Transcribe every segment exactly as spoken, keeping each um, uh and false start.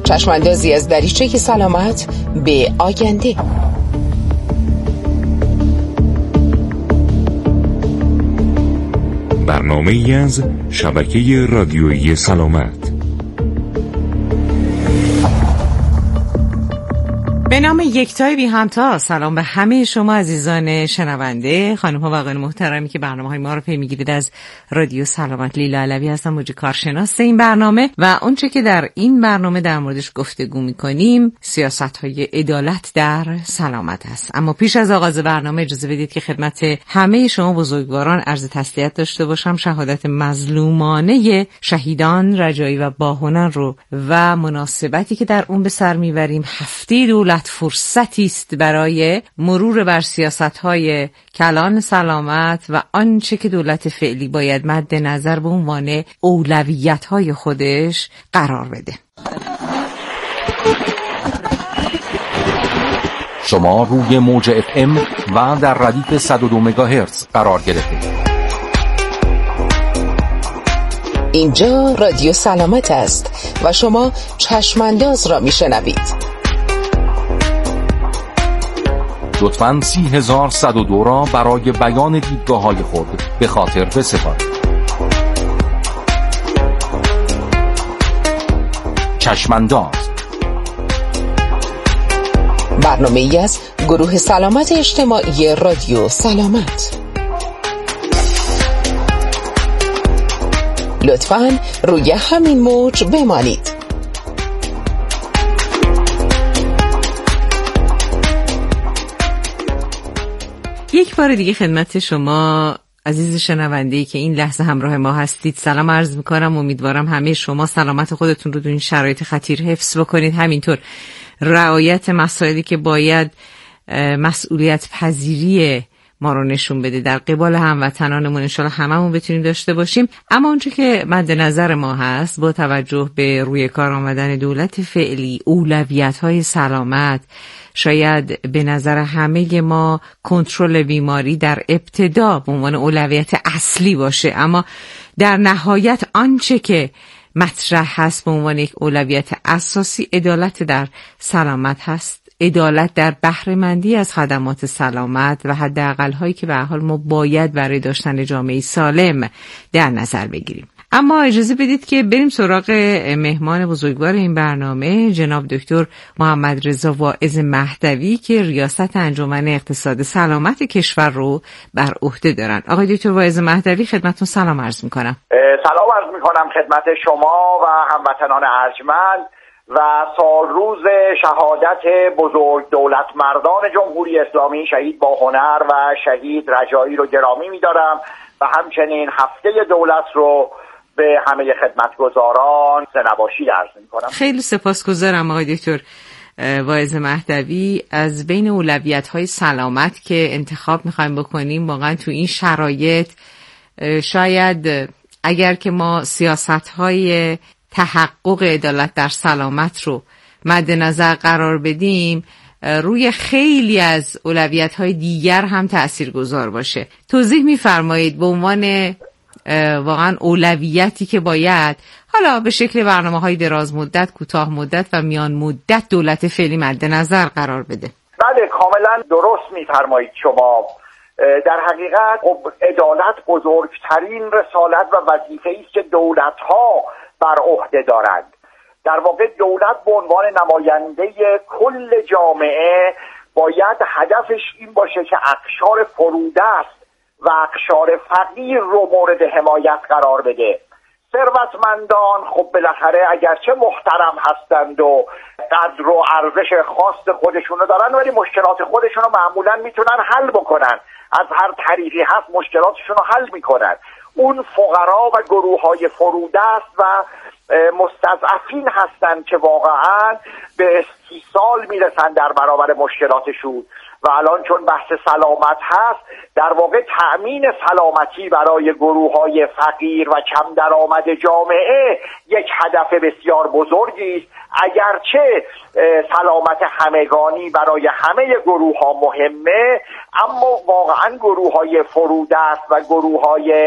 چشماندازی از دریچه سلامت به آینده. برنامه‌ای از شبکه رادیویی سلامت. به نام یکتای بی همتا. سلام به همه شما عزیزان شنونده، خانم ها و آقایان محترمی که برنامه های ما رو پی میگیرید. از رادیو سلامت لیلا علوی هستم، موجی کارشناس این برنامه، و اونچه که در این برنامه در موردش گفتگو میکنیم سیاست های عدالت در سلامت است. اما پیش از آغاز برنامه اجازه بدید که خدمت همه شما بزرگواران عرض تسلیت داشته باشم. شهادت مظلومانه شهیدان رجایی و باهنر رو و مناسبتی که در اون به سر میبریم، هفته دولت فرصتی است برای مرور بر سیاست‌های کلان سلامت و آنچه که دولت فعلی باید مد نظر به عنوان اولویت‌های خودش قرار بده. شما روی موج اف ام و در ردیف صد و دو مگاهرتز قرار گرفتید. اینجا رادیو سلامت است و شما چشمانداز را میشنوید. لطفاً سی هزار صد و دو را برای بیان دیدگاه‌های خود به خاطر بسپارید. چشمانداز برنامه‌ای از گروه سلامت اجتماعی رادیو سلامت. لطفاً روی همین موج بمانید. یک بار دیگه خدمت شما عزیز شنونده‌ای که این لحظه همراه ما هستید سلام عرض میکنم. امیدوارم همه شما سلامت خودتون رو در این شرایط خطیر حفظ بکنید. همینطور رعایت مسائلی که باید مسئولیت پذیری ما رو نشون بده در قبال هموطنانمون، انشالله هممون بتونیم داشته باشیم. اما اونچه که مد نظر ما هست با توجه به روی کار آمدن دولت فعلی، اولویت‌های سلامت، شاید به نظر همه ما کنترل بیماری در ابتدا به عنوان اولویت اصلی باشه، اما در نهایت آنچه که مطرح هست به عنوان یک اولویت اساسی عدالت در سلامت هست. عدالت در بهره مندی از خدمات سلامت و حداقل هایی که به هر حال ما باید برای داشتن جامعه سالم در نظر بگیریم. اما اجازه بدید که بریم سراغ مهمان بزرگوار این برنامه، جناب دکتر محمد رضا واعظ مهدوی که ریاست انجمن اقتصاد سلامت کشور رو بر عهده دارن. آقای دکتر واعظ مهدوی خدمتتون سلام عرض میکنم. سلام عرض میکنم خدمت شما و هموطنان ارجمند و سال روز شهادت بزرگ دولت مردان جمهوری اسلامی شهید باهنر و شهید رجایی رو گرامی می‌دارم و همچنین هفته دولت رو به همه خدمتگزاران سنباشی عرض می‌کنم. خیلی سپاسگزارم آقای دکتر واعظ مهدوی. از بین اولویت‌های سلامت که انتخاب می‌خوایم بکنیم، واقعا تو این شرایط شاید اگر که ما سیاست‌های تحقق عدالت در سلامت رو مد نظر قرار بدیم، روی خیلی از اولویت‌های دیگر هم تأثیرگذار باشه. توضیح می‌فرمایید به عنوان واقعا اولویتی که باید حالا به شکل برنامه‌های دراز مدت، کوتاه مدت و میان مدت دولت فعلی مد نظر قرار بده. بله، کاملا درست می‌فرمایید شما. در حقیقت عدالت بزرگترین رسالت و وظیفه‌ای است که دولت‌ها بر عهده دارند. در واقع دولت به عنوان نماینده کل جامعه باید هدفش این باشه که اقشار فرودست و اقشار فقیر رو مورد حمایت قرار بده. ثروتمندان خب بالاخره اگرچه محترم هستند و قدر و ارزش خاص خودشونو دارن، ولی مشکلات خودشونو معمولا میتونن حل بکنن. از هر طریقی هست مشکلاتشونو حل میکنن. اون فقرا و گروه‌های فرودست و مستضعفین هستند که واقعا به استیصال میرسن در برابر مشکلاتشون. و الان چون بحث سلامت هست، در واقع تأمین سلامتی برای گروه‌های فقیر و کم درآمد جامعه یک هدف بسیار بزرگی است. اگرچه سلامت همگانی برای همه گروه‌ها مهمه، اما واقعا گروه‌های فرودست و گروه‌های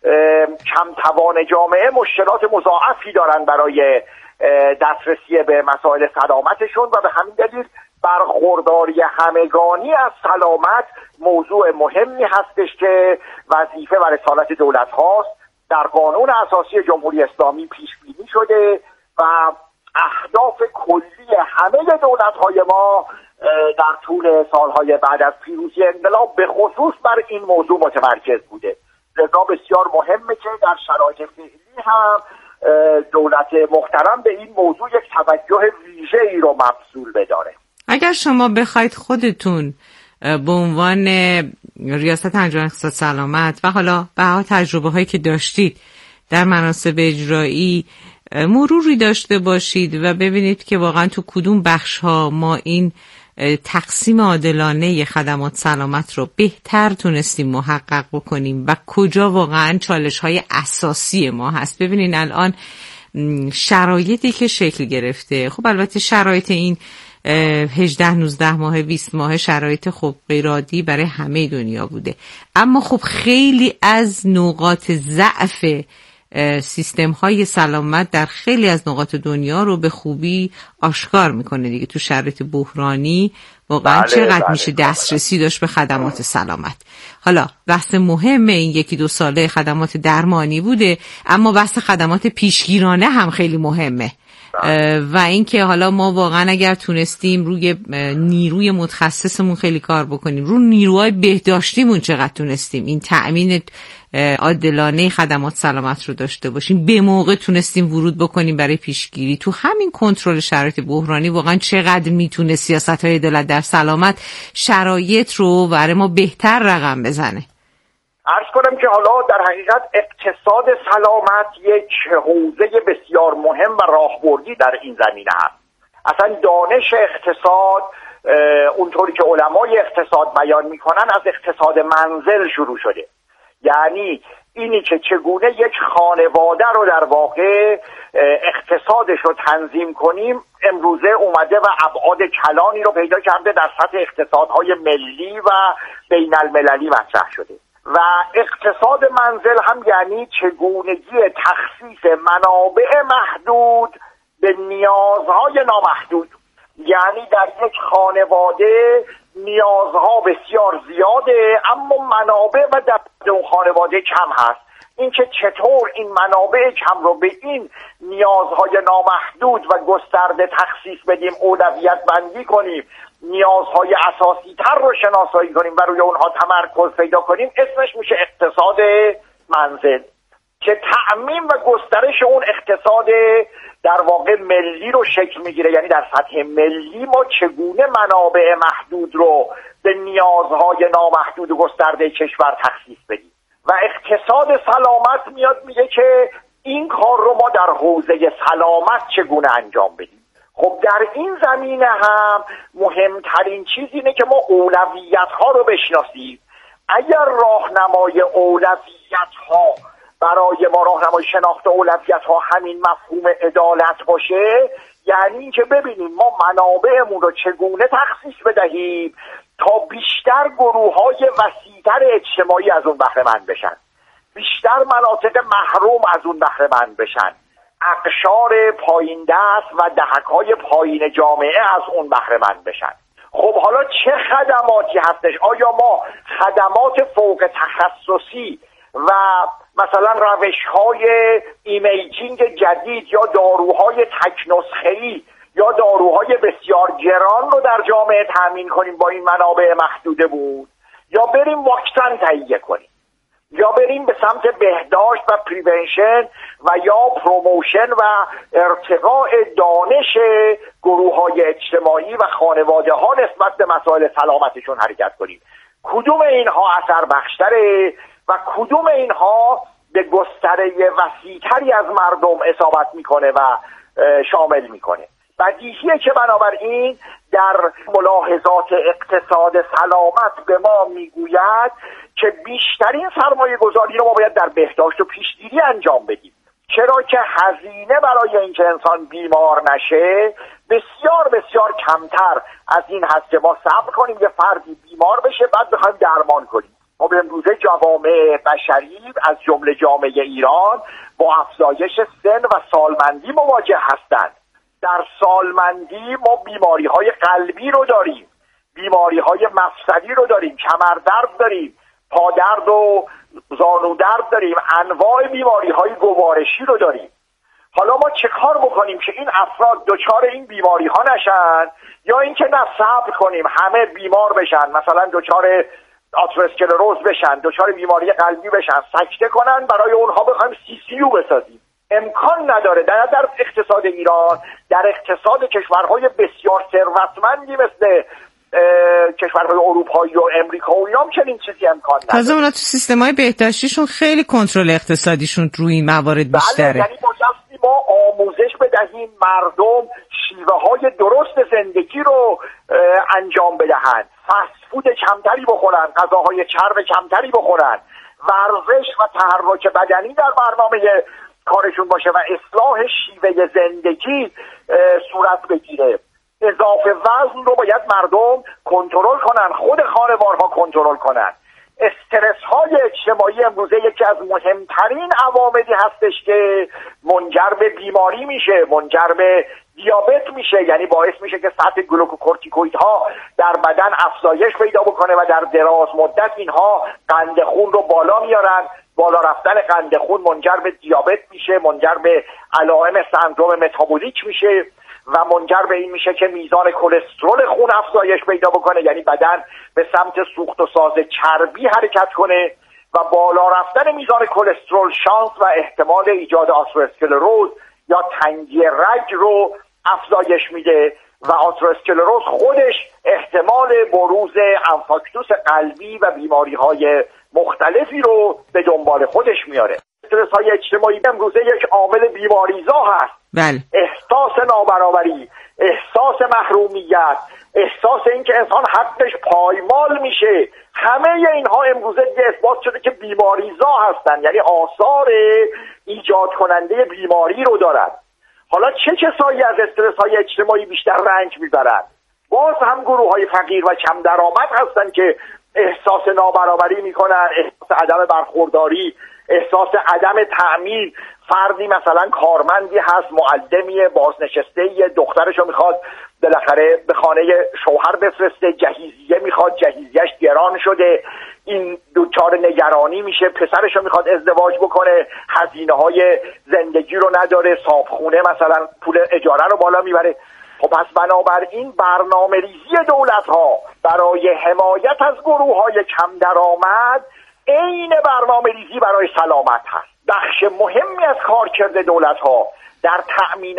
کم توان جامعه مشکلات مضاعفی دارن برای دسترسی به مسائل سلامتشون و به همین دلیل برخورداری همگانی از سلامت موضوع مهمی هستش که وظیفه و رسالت دولت هاست. در قانون اساسی جمهوری اسلامی پیش بینی شده و اهداف کلی همه دولت های ما در طول سالهای بعد از پیروزی انقلاب به خصوص بر این موضوع متمرکز بوده. لذا بسیار مهمه که در شرایط فعلی هم دولت محترم به این موضوع یک توجه ویژه‌ای رو مبذول بداره. اگر شما بخواید خودتون به عنوان ریاست انجمن اقتصاد سلامت و حالا به تجربه هایی که داشتید در مناصب اجرایی مروری داشته باشید و ببینید که واقعا تو کدوم بخش ها ما این تقسیم عادلانه خدمات سلامت رو بهتر تونستیم محقق بکنیم و کجا واقعا چالش های اساسی ما هست. ببینین الان شرایطی که شکل گرفته، خب البته شرایط این هجده نوزده ماه بیست ماه شرایط خب غیرعادی برای همه دنیا بوده، اما خب خیلی از نقاط ضعف سیستم های سلامت در خیلی از نقاط دنیا رو به خوبی آشکار میکنه دیگه. تو شرایط بحرانی واقعا بله، چقدر بله، میشه دسترسی داشت به خدمات سلامت. حالا بحث مهم این یکی دو ساله خدمات درمانی بوده، اما بحث خدمات پیشگیرانه هم خیلی مهمه و اینکه حالا ما واقعا اگر تونستیم روی نیروی متخصصمون خیلی کار بکنیم، رو نیروهای بهداشتیمون چقدر تونستیم این تأمین عادلانه خدمات سلامت رو داشته باشیم، به موقع تونستیم ورود بکنیم برای پیشگیری، تو همین کنترل شرایط بحرانی واقعا چقدر میتونه سیاست‌های دولت در سلامت شرایط رو برای ما بهتر رقم بزنه. عرض کنم که حالا در حقیقت اقتصاد سلامت یک حوزه بسیار مهم و راهبردی در این زمینه هست. اصلا دانش اقتصاد اونطوری که علمای اقتصاد بیان میکنن از اقتصاد منزل شروع شده، یعنی اینی که چگونه یک خانواده رو در واقع اقتصادش رو تنظیم کنیم امروزه اومده و ابعاد کلانی رو پیدا کرده در سطح اقتصادهای ملی و بین المللی مطرح شده. و اقتصاد منزل هم یعنی چگونگی تخصیص منابع محدود به نیازهای نامحدود، یعنی در یک خانواده نیازها بسیار زیاده اما منابع و در اون خانواده کم هست. اینکه چطور این منابع کم رو به این نیازهای نامحدود و گسترده تخصیص بدیم، اولویت بندی کنیم، نیازهای اساسی تر رو شناسایی کنیم و روی اونها تمرکز پیدا کنیم، اسمش میشه اقتصاد منزل که تعمیم و گسترش اون اقتصاد در واقع ملی رو شکل میگیره. یعنی در سطح ملی ما چگونه منابع محدود رو به نیازهای نامحدود و گسترده کشور تخصیص بدیم و اقتصاد سلامت میاد میگه که این کار رو ما در حوزه سلامت چگونه انجام بدیم. خب در این زمینه هم مهمترین چیز اینه که ما اولویت ها رو بشناسیم. اگر راهنمای اولویت ها برای ما راهنمای شناخت اولویت ها همین مفهوم عدالت باشه، یعنی این که ببینیم ما منابعمون رو چگونه تخصیص بدهیم تا بیشتر گروه های وسیع‌تر اجتماعی از اون بهره مند بشن، بیشتر مناطق محروم از اون بهره مند بشن، اقشار پایین دست و دهک‌های پایین جامعه از اون بهره مند بشن. خب حالا چه خدماتی هستش؟ آیا ما خدمات فوق تخصصی و مثلا روش‌های ایمیجینگ جدید یا داروهای تک نسخه‌ای یا داروهای بسیار گران رو در جامعه تامین کنیم با این منابع محدوده بود، یا بریم واکسن تهیه کنیم، یا بریم به سمت بهداشت و پریونشن و یا پروموشن و ارتقاء دانش گروه‌های اجتماعی و خانواده ها نسبت به مسائل سلامتشون حرکت کنیم؟ کدوم اینها اثر بخشتره و کدوم اینها به گستره وسیع‌تری از مردم اصابت میکنه و شامل میکنه؟ بدیهیه که بنابراین در ملاحظات اقتصاد سلامت به ما میگوید که بیشترین سرمایه گذاری رو ما باید در بهداشت و پیشگیری انجام بدیم، چرا که هزینه برای اینکه انسان بیمار نشه بسیار بسیار کمتر از این هست که ما صبر کنیم یه فردی بیمار بشه بعد بخوایم درمان کنیم. ما خب امروزه جوامع بشری از جمله جامعه ایران با افزایش سن و سالمندی مواجه هستند. در سالمندی ما بیماری‌های قلبی رو داریم، بیماری‌های مفصلی رو داریم، کمردرد داریم، پادرد و زانودرد داریم، انواع بیماری‌های گوارشی رو داریم. حالا ما چه کار بکنیم که این افراد دچار این بیماری‌ها نشن، یا اینکه نه صبر کنیم همه بیمار بشن، مثلا دچار آتروسکلروز بشن، دچار بیماری قلبی بشن، سکته کنن، برای اونها بخوایم سی سی یو بسازیم؟ امکان نداره. در در اقتصاد ایران، در اقتصاد کشورهای بسیار ثروتمندی مثل کشورهای اروپایی و امریکا و اینا چنین چیزی امکان نداره. تازه اونا تو سیستم‌های بهداشتیشون خیلی کنترل اقتصادیشون روی این موارد بیشتره. بله، یعنی بایستی ما آموزش بدهیم مردم شیوه های درست زندگی رو انجام بدهند، فست فود کمتری بخورن، غذاهای چرب کمتری بخورن، ورزش و تحرک بدنی در برنامه کارشون باشه و اصلاح شیوه زندگی صورت بگیره. اضافه وزن رو باید مردم کنترل کنن، خود خانوارها کنترل کنن. استرس های اجتماعی امروزه یکی از مهمترین عواملی هستش که منجر به بیماری میشه، منجر به دیابت میشه، یعنی باعث میشه که سطح گلوکوکورتیکوئیدها در بدن افزایش پیدا بکنه و در دراز مدت اینها قند خون رو بالا میارن. بالا رفتن قند خون منجر به دیابت میشه، منجر به علائم سندرم متابولیک میشه و منجر به این میشه که میزان کلسترول خون افزایش پیدا بکنه، یعنی بدن به سمت سوخت و ساز چربی حرکت کنه و بالا رفتن میزان کلسترول شانس و احتمال ایجاد آتروسکلروز یا تنگی رگ رو افزایش میده و آتروسکلروز خودش احتمال بروز انفارکتوس قلبی و بیماری‌های مختلفی رو به دنبال خودش میاره. استرس‌های اجتماعی امروزه یک عامل بیماریزا هست. بله. احساس نابرابری، احساس محرومیت، احساس اینکه انسان حقش پایمال میشه، همه اینها امروزه اثبات شده که بیماریزا هستن، یعنی آثار ایجاد کننده بیماری رو دارن. حالا چه کسایی از استرس‌های اجتماعی بیشتر رنج میبرن؟ باز هم گروه‌های فقیر و کم درآمد هستن که احساس نابرابری میکنن، احساس عدم برخورداری، احساس عدم تأمین. فردی مثلا کارمندی هست، معلمیه، بازنشسته‌ای، دخترشو میخواد بالاخره به خانه شوهر بفرسته، جهیزیه میخواد، جهیزیه‌اش گران شده، این دوچار نگرانی میشه. پسرشو میخواد ازدواج بکنه، هزینه‌های زندگی رو نداره، صابخونه مثلا پول اجاره رو بالا میبره. خب پس بنابراین برنامه ریزی دولت ها برای حمایت از گروه های کم درآمد عین برنامه ریزی برای سلامت هست. بخش مهمی از کارکرد دولت ها در تأمین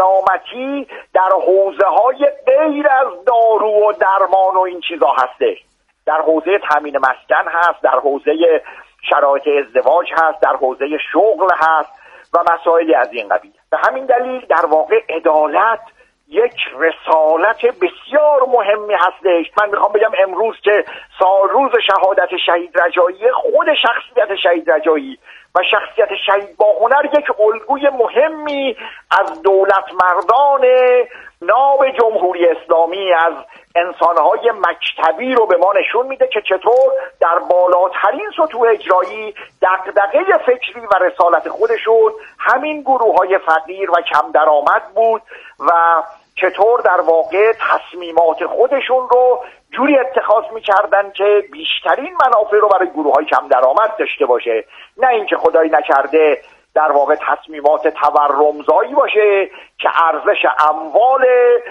سلامتی در حوزه های غیر از دارو و درمان و این چیزا هستش. در حوزه تأمین مسکن هست، در حوزه شرایط ازدواج هست، در حوزه شغل هست و مسائلی از این قبیل. به همین دلیل در واقع عدالت یک رسالت بسیار مهمی هستش. من میخوام بگم امروز که سال روز شهادت شهید رجایی، خود شخصیت شهید رجایی و شخصیت شهید با هنر یک الگوی مهمی از دولت مردان ناب جمهوری اسلامی، از انسانهای مکتبی رو به ما نشون میده که چطور در بالاترین سطوح اجرایی دغدغه فکری و رسالت خودشون همین گروه‌های فقیر و کم درآمد بود و چطور در واقع تصمیمات خودشون رو جوری اتخاذ می‌کردن که بیشترین منافع رو برای گروه‌های کم درآمد داشته باشه، نه اینکه خدایی نکرده در واقع تصمیمات تورمزایی باشه که ارزش اموال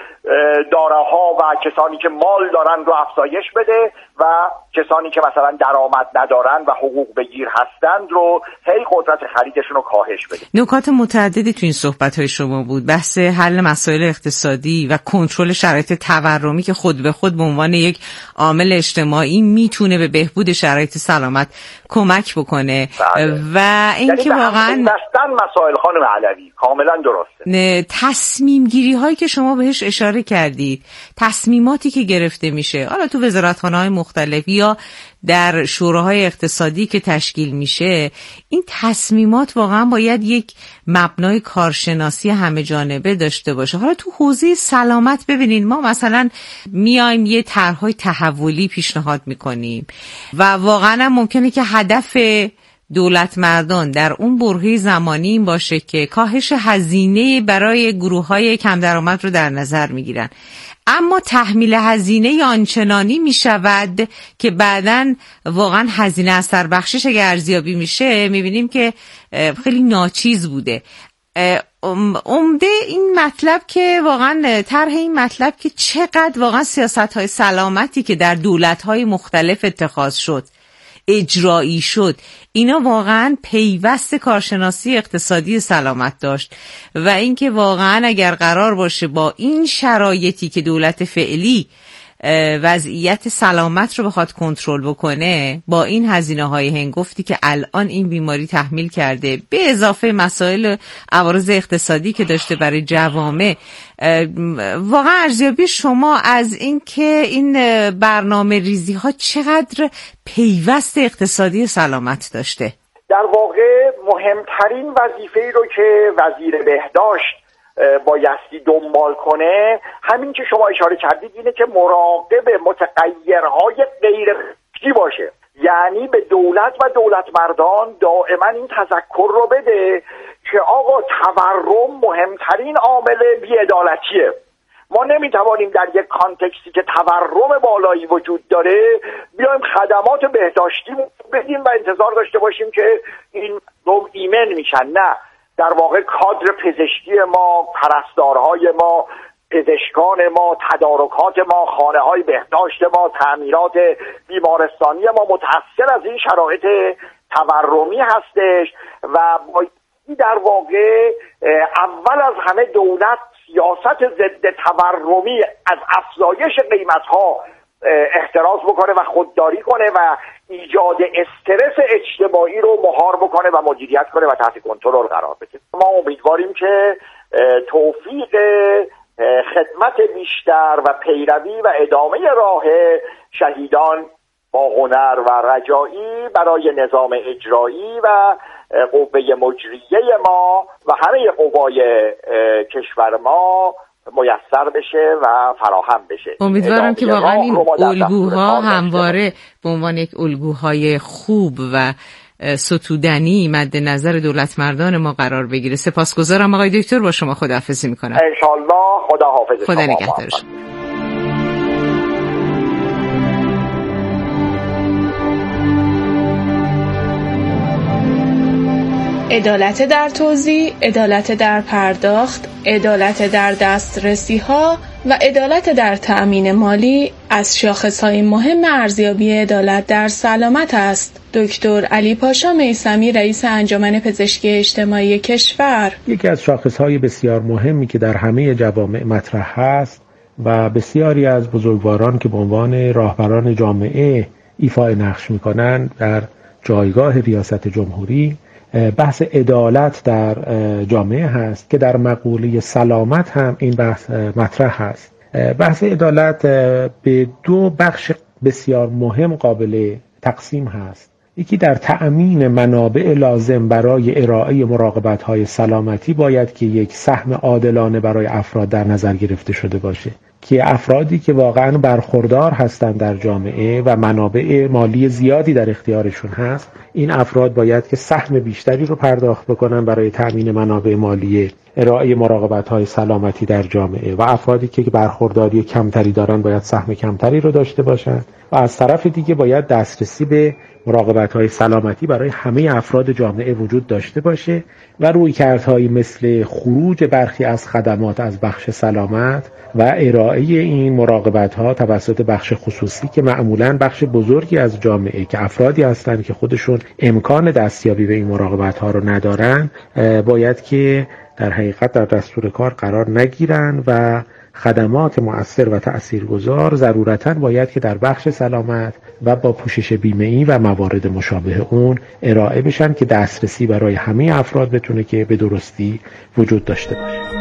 داراها و کسانی که مال دارن رو افزایش بده و کسانی که مثلا درآمد ندارن و حقوق بگیر هستند رو هی قدرت خریدشون رو کاهش بده. نکات متعددی تو این صحبت‌های شما بود. بحث حل مسائل اقتصادی و کنترل شرایط تورمی که خود به خود به عنوان یک عامل اجتماعی میتونه به بهبود شرایط سلامت کمک بکنه. بله. و اینکه یعنی واقعا دستن مسائل خانم علوی کاملا درسته. تصمیم گیری هایی که شما بهش اشاره کردید، تصمیماتی که گرفته میشه حالا تو وزارتخانه های مختلف یا در شوراهای اقتصادی که تشکیل میشه، این تصمیمات واقعا باید یک مبنای کارشناسی همه جانبه داشته باشه. حالا تو حوزه سلامت ببینید، ما مثلا میایم یه طرح‌های تحولی پیشنهاد میکنیم و واقعا ممکنه که هدف دولت مردان در اون برهه زمانی این باشه که کاهش هزینه برای گروه‌های کم درآمد رو در نظر میگیرن، اما تحمیل هزینه آنچنانی میشود که بعداً واقعا هزینه اثر بخشش اگر ارزیابی میشه میبینیم که خیلی ناچیز بوده. عمده این مطلب که واقعا طرح این مطلب که چقدر واقعا سیاست‌های سلامتی که در دولت‌های مختلف اتخاذ شد، اجرایی شد، اینا واقعا پیوست کارشناسی اقتصادی سلامت داشت و اینکه واقعا اگر قرار باشه با این شرایطی که دولت فعلی وضعیت سلامت رو بخواد کنترل بکنه، با این هزینه‌های هنگفتی که الان این بیماری تحمیل کرده، به اضافه مسائل عوارض اقتصادی که داشته برای جوامع، واقعا ارزیابی شما از این که این برنامه ریزی ها چقدر پیوست اقتصادی سلامت داشته؟ در واقع مهمترین وظیفه‌ای رو که وزیر بهداشت بایستی دنبال کنه، همین که شما اشاره کردید، اینه که مراقب متغیرهای غیر فیزیکی باشه. یعنی به دولت و دولت مردان دائما این تذکر رو بده که آقا تورم مهمترین عامل بی‌عدالتیه. ما نمیتوانیم در یک کانتکستی که تورم بالایی وجود داره بیایم خدمات بهداشتی بدیم و انتظار داشته باشیم که این رو ایمن میشن. نه، در واقع کادر پزشکی ما، پرستارهای ما، پزشکان ما، تدارکات ما، خانه های بهداشت ما، تعمیرات بیمارستانی ما متأثر از این شرایط تورمی هستش و در واقع اول از همه دولت سیاست ضد تورمی از افزایش قیمت‌ها احتراز بکنه و خودداری کنه و ایجاد استرس اجتماعی رو مهار بکنه و مدیریت کنه و تحت کنترل قرار بده. ما امیدواریم که توفیق خدمت بیشتر و پیروی و ادامه راه شهیدان با هنر و رجایی برای نظام اجرایی و قوه مجریه ما و همه قوای کشور ما میسر بشه و فراهم بشه. امیدوارم که واقعا این الگوها همواره به عنوان یک الگوهای خوب و ستودنی مد نظر دولت مردان ما قرار بگیره. سپاسگزارم آقای دکتر، با شما خداحافظی میکنم. انشالله. خدا حافظ. خدا نگهدارش. عدالت در توزیع، عدالت در پرداخت، عدالت در دسترسی ها و عدالت در تأمین مالی از شاخصهای مهم ارزیابی عدالت در سلامت است. دکتر علی پاشا میثمی، رئیس انجمن پزشکی اجتماعی کشور: یکی از شاخصهای بسیار مهمی که در همه جوامع مطرح است و بسیاری از بزرگواران که به عنوان راهبران جامعه ایفای نقش می‌کنند در جایگاه ریاست جمهوری، بحث عدالت در جامعه هست که در مقوله سلامت هم این بحث مطرح هست. بحث عدالت به دو بخش بسیار مهم قابل تقسیم هست. یکی در تأمین منابع لازم برای ارائه مراقبت‌های سلامتی باید که یک سهم عادلانه برای افراد در نظر گرفته شده باشه که افرادی که واقعا برخوردار هستند در جامعه و منابع مالی زیادی در اختیارشون هست، این افراد باید که سهم بیشتری رو پرداخت بکنن برای تأمین منابع مالی ارائه مراقبت‌های سلامتی در جامعه و افرادی که برخورداری کمتری دارن باید سهم کمتری رو داشته باشن و از طرف دیگه باید دسترسی به مراقبت‌های سلامتی برای همه افراد جامعه وجود داشته باشه و رویکردهایی مثل خروج برخی از خدمات از بخش سلامت و ارائه این مراقبت‌ها توسط بخش خصوصی که معمولاً بخش بزرگی از جامعه که افرادی هستند که خودشون امکان دستیابی به این مراقبت‌ها رو ندارن باید که در حقیقت در دستور کار قرار نگیرن و خدمات مؤثر و تأثیرگذار ضرورتاً باید که در بخش سلامت و با پوشش بیمه‌ای و موارد مشابه اون ارائه بشن که دسترسی برای همه افراد بتونه که به درستی وجود داشته باشه.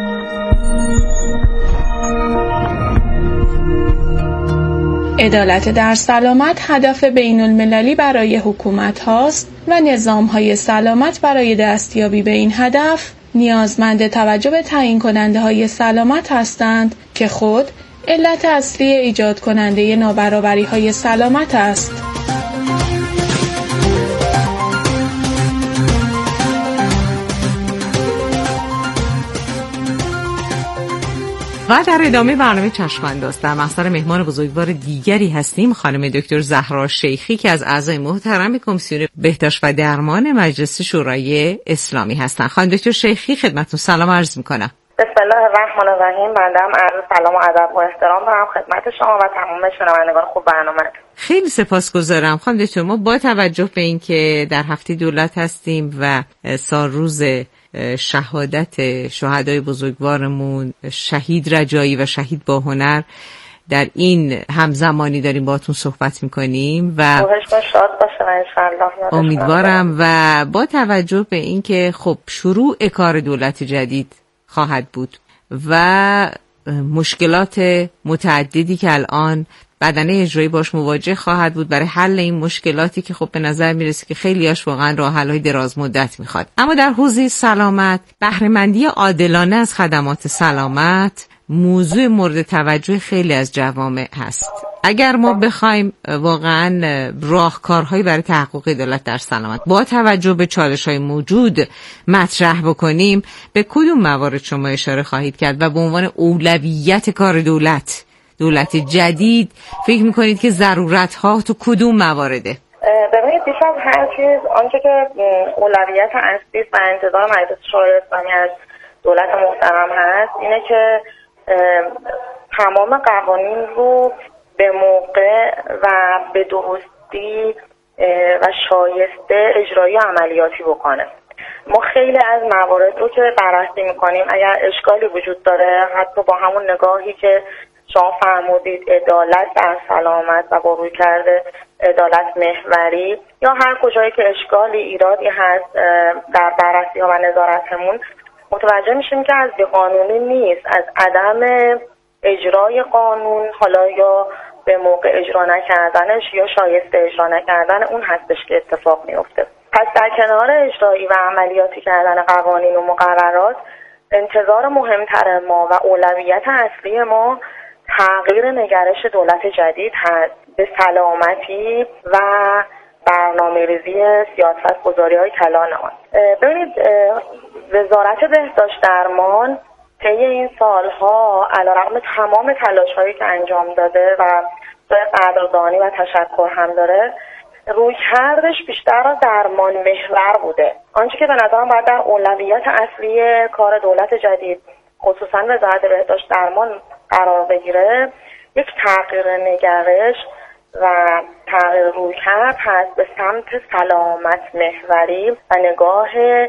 عدالت در سلامت هدف بین المللی برای حکومت هاست و نظام های سلامت برای دستیابی به این هدف نیازمند توجه به تعیین کننده های سلامت هستند که خود علت اصلی ایجاد کننده نابرابری های سلامت است. و در ادامه برنامه چشم‌انداز در محضر مهمان بزرگوار دیگری هستیم، خانم دکتر زهرا شیخی که از اعضای محترم کمیسیون بهداشت و درمان مجلس شورای اسلامی هستند. خانم دکتر شیخی خدمتتون سلام عرض می‌کنم. بسم الله الرحمن الرحیم. بنده هم عرض سلام و ادب و احترام دارم خدمت شما و تمام شنوندگان خوب برنامه. خیلی سپاسگزارم خانم دکتر. ما با توجه به اینکه در هفته دولت هستیم و سال روز شهادت شهدای بزرگوارمون شهید رجایی و شهید با هنر در این همزمانی داریم باهاتون صحبت میکنیم و شاد باشه انشالله. امیدوارم و با توجه به اینکه خب شروع کار دولت جدید خواهد بود و مشکلات متعددی که الان بدنه اجرایی باش مواجه خواهد بود برای حل این مشکلاتی که خب به نظر میرسه که خیلیاش واقعا راه حل‌های دراز مدت میخواد. اما در حوزه سلامت بهره‌مندی عادلانه از خدمات سلامت موضوع مورد توجه خیلی از جوامع هست. اگر ما بخوایم واقعا راهکارهایی برای تحقق عدالت در سلامت با توجه به چالش‌های موجود مطرح بکنیم، به کدوم موارد شما اشاره خواهید کرد و به عنوان اولویت کار دولت دولت جدید فکر میکنید که ضرورت ها تو کدوم موارده؟ ببینید بیش از هر چیز آنچه که اولویت اصلی و انتظار مجلس شورای اسلامی از دولت محترم هست اینه که تمام قوانین رو به موقع و به درستی و شایسته اجرایی و عملیاتی بکنه. ما خیلی از موارد رو که بررسی میکنیم اگر اشکالی وجود داره حتی با همون نگاهی که شما فرمودید عدالت در سلامت و با رویکرد عدالت محوری یا هر کجایی که اشکالی ایرادی هست در بررسی ها و نظارتمون متوجه میشیم که از بی‌قانونی نیست، از عدم اجرای قانون حالا یا به موقع اجرا نکردنش یا شایسته اجرا نکردن اون هستش که اتفاق میفته. پس در کنار اجرایی و عملیاتی کردن قوانین و مقررات انتظار مهمتر ما و اولویت اصلی ما تغییر نگرش دولت جدید هست به سلامتی و برنامه‌ریزی سیاست گذاری های کلان آن. ببینید وزارت بهداشت درمان طی این سالها علیرغم تمام تلاش هایی که انجام داده و جای قدردانی و تشکر هم داره، روی کردش بیشتر درمان محور بوده. آنچه که به نظرم باید در اولویت اصلی کار دولت جدید خصوصا وزارت بهداشت درمان قرار بگیره یک تغییر نگرش و تغییر رویکرد هست به سمت سلامت محوری و نگاه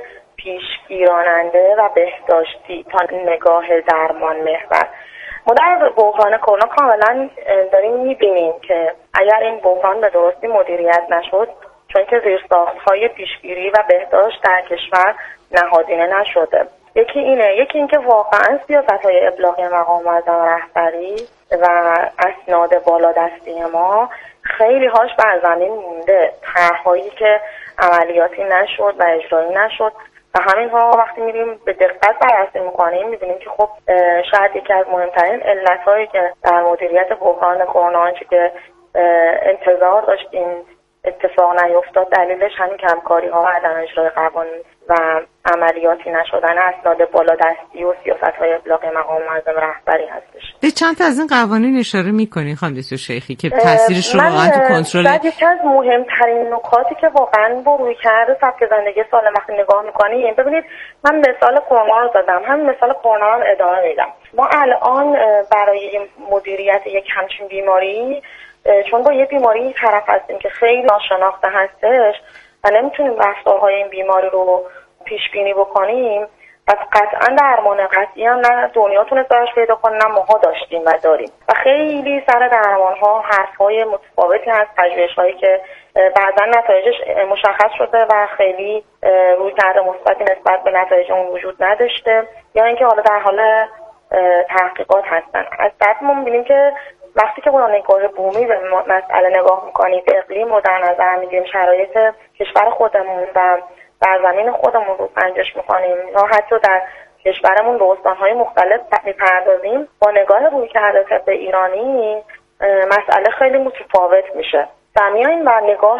پیشگیراننده و بهداشتی تا نگاه درمان محور. ما در بحران کرونا کاملا داریم میبینیم که اگر این بحران به درستی مدیریت نشد، چون که زیرساخت‌های پیشگیری و بهداشت در کشور نهادینه نشده. یکی اینه، یکی اینکه واقعا سیاست‌های ابلاغی مقام معظم رهبری و اسناد بالادستی ما خیلی هاش بر زمین مونده، طرح‌هایی که عملیاتی نشد و اجرایی نشد و همین ها وقتی میریم به دقت بررسی میکنیم میبینیم که خب شاید یکی از مهمترین علت‌هایی که در مدیریت بحران کرونا آنچه که انتظار داشتیم اتفاق نیفتاد دلیلش همین کمکاری ها و عدم اجرای قوانین و عملیاتی نشدن اسناد بالادستی و سیاست‌های ابلاغ مقام معظم رهبری هستش. به چند تا از این قوانین اشاره می‌کنی خانم دکتر شیخی که تاثیرش رو واقعا تو کنترل؟ یکی از مهمترین نکاتی که واقعا با رویکرد سبک زندگی سالم وقتی نگاه می‌کنیم، ببینید من مثال کرونا رو زدم، همین مثال کرونا رو ادامه میدم. ما الان برای مدیریت یک همچین بیماری چون با یه بیماری طرف هستیم که خیلی ناشناخته هستش و نمیتونیم رفتارهای این بیماری رو پیش بینی بکنیم، پس قطعا درمان قطعی هم نه دنیا تونست براش پیدا کنه نه ماها داشتیم و داریم و خیلی سر درمان ها حرف های متفاوتی هست، پژوهش هایی که بعضا نتایجش مشخص شده و خیلی روی کرده مثبتی نسبت به نتایج اون وجود نداشته یا اینکه حالا در حال تحقیقات هستن. از طرف ما می‌بینیم که وقتی که با نگاه بومی به مسئله نگاه می‌کنیم، اقلیم رو در نظر می‌گیریم، شرایط کشور خودمون و سرزمین خودمون رو سنجش می‌کنیم یا حتی در کشورمون به استان‌های مختلف می‌پردازیم، با نگاه رویکرد طب ایرانی مسئله خیلی متفاوت میشه. و میایم بر نگاه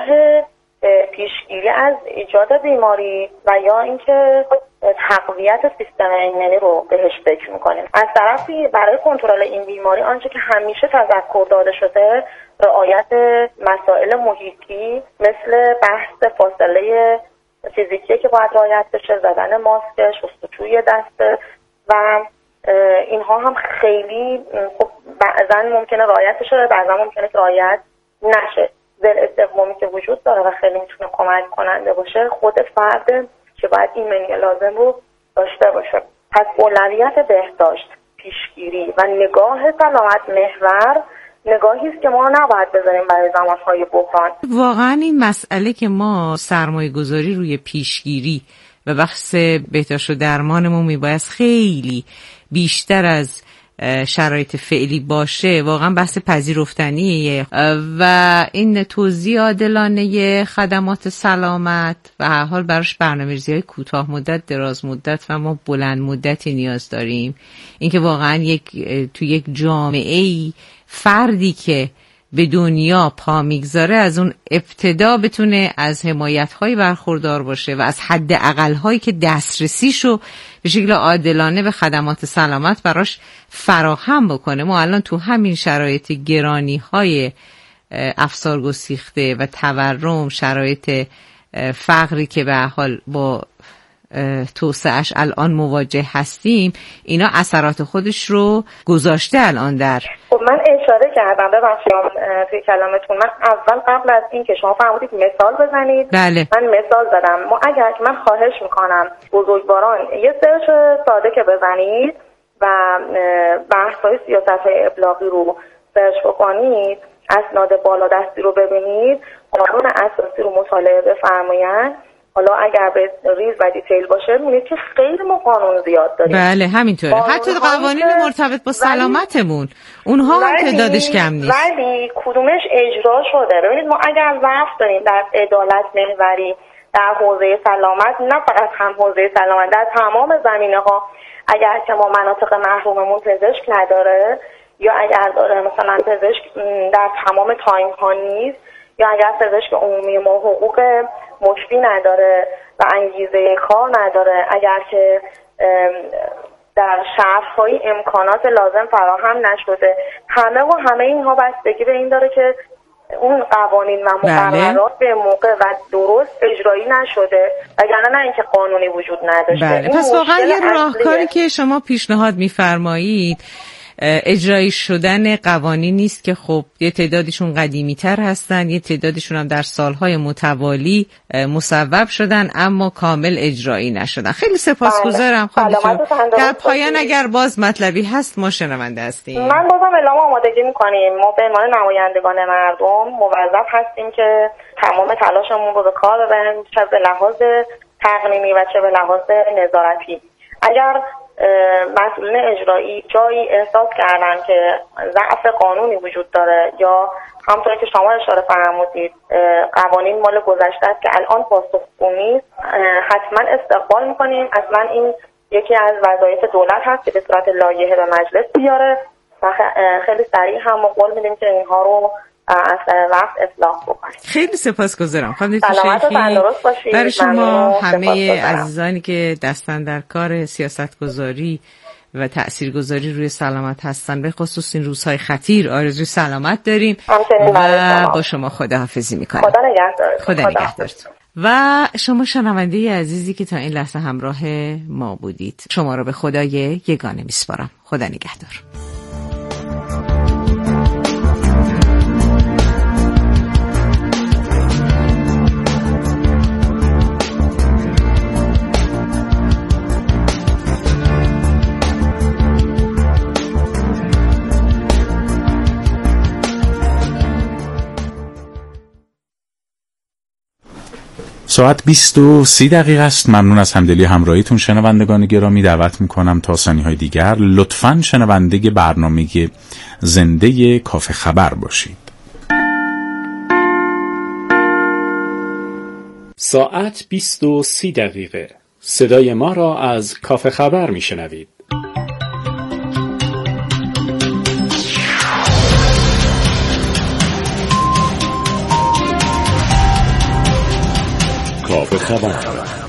پیشگیری از ایجاد بیماری و یا اینکه تقویت سیستم ایمنی رو بهش فکر میکنیم. از طرفی برای کنترل این بیماری آنچه که همیشه تذکر داده شده رعایت مسائل محیطی مثل بحث فاصله فیزیکی که باید رعایت بشه، زدن ماسک، شستشوی دست و اینها هم خیلی خب بعضا ممکنه رعایت بشه، بعضا ممکنه که رعایت نشه. ضد استقوامی که وجود داره و خیلی میتونه کمک کننده باشه، خود فرد که باید ایمنی لازم رو داشته باشه. پس اولویت بهداشت، پیشگیری و نگاه سلامت محور نگاهی است که ما نباید بذاریم برای زمانهای بحران. واقعا این مسئله که ما سرمایه گذاری روی پیشگیری و بحث بهداشت و درمانمون میباید خیلی بیشتر از شرایط فعلی باشه، واقعا بحث پذیرفتنیه و این توزیع عادلانه خدمات سلامت و هر حال براش برنامه‌ریزی‌های کوتاه مدت، دراز مدت و ما بلند مدتی نیاز داریم. اینکه واقعا یک تو یک جامعه‌ای فردی که به دنیا پا میگذاره از اون ابتدا بتونه از حمایت‌های برخوردار باشه و از حد اقل‌هایی که دسترسیشو به شکل عادلانه به خدمات سلامت براش فراهم بکنه. ما الان تو همین شرایط گرانی‌های افسار گسیخته و تورم، شرایط فقری که به حال با توسعهش الان مواجه هستیم، اینا اثرات خودش رو گذاشته الان در. خب من اشاره کردم ببخشید توی کلامتون، من اول قبل از این که شما فرمودید مثال بزنید، بله. من مثال زدم. ما اگر که من خواهش میکنم بزرگواران یه سرچ ساده که بزنید و بحث‌های سیاست‌های ابلاغی رو سرچ بکنید، اسناد بالادستی رو ببینید، قانون اساسی رو مطالعه بفرمایید. حالا اگر به ریز و دیتیل باشه می‌بینید که خیلی ما قانون زیاد داریم. بله همینطوره. حتی قوانین مرتبط با سلامتمون اونها هم تعدادش کم نیست. ولی کدومش اجرا شده؟ ببینید ما اگر ضعف داریم در عدالت محوری در حوزه سلامت، نه فقط هم حوزه سلامت، در تمام زمینه‌ها، اگر که ما مناطق محروممون پزشک نداره یا اگر داره مثلا پزشک در تمام تایم‌ها نیست یا اگر پزشک عمومی ما حقوق مشفی نداره و انگیزه کار نداره، اگر که در شهرهای امکانات لازم فراهم نشده، همه و همه اینها بستگی به این داره که اون قوانین و مقررات به موقع و درست اجرایی نشده، وگرنه نه اینکه قانونی وجود نداشته. بله. پس واقعا یه راهکاری که شما پیشنهاد می‌فرمایید اجرایی شدن قوانین نیست که خب یه تعدادشون قدیمی تر هستن، یه تعدادشون هم در سالهای متوالی مصوب شدن اما کامل اجرایی نشدن. خیلی سپاسگزارم خانم. در پایان اگر باز مطلبی هست ما شنونده هستیم. من بازم اعلام آمادگی میکنیم. ما به عنوان نمایندگان مردم موظف هستیم که تمام تلاشمون رو به کار ببریم، چه به لحاظ تقنینی و چه به لحاظ نظارتی. اگر مسئولین اجرایی جایی احساس کردن که ضعف قانونی وجود داره یا همونطور که شما اشاره فرمودید قوانین مال گذشته است که الان پاسخگو نیست، حتما استقبال میکنیم. اصلا این یکی از وظایف دولت هست که به صورت لایحه به مجلس بیاره و خیلی سریع هم ما قول میدیم که اینها رو اثر وقت اصلاح بکنید. خیلی سپاسگزارم. خانم سلامت و تندرست باشید. برای شما همه عزیزانی که دستن در کار سیاستگذاری و تاثیرگذاری روی سلامت هستن، به خصوص این روزهای خطیر آرزوی سلامت داریم و با شما خداحافظی میکنم. خدا نگهدارت. خدا نگهدارت. و شما شنونده عزیزی که تا این لحظه همراه ما بودید، شما رو به خدای یگانه میسپارم. خدا نگهدار. ساعت بیست و سی دقیقه است. ممنون از همدلی همراهیتون شنوندگان گرامی. دعوت میکنم تا ثانیه‌های دیگر لطفاً شنونده برنامه زنده کافه خبر باشید. ساعت بیست و سی دقیقه. صدای ما را از کافه خبر میشنوید. کافه خبر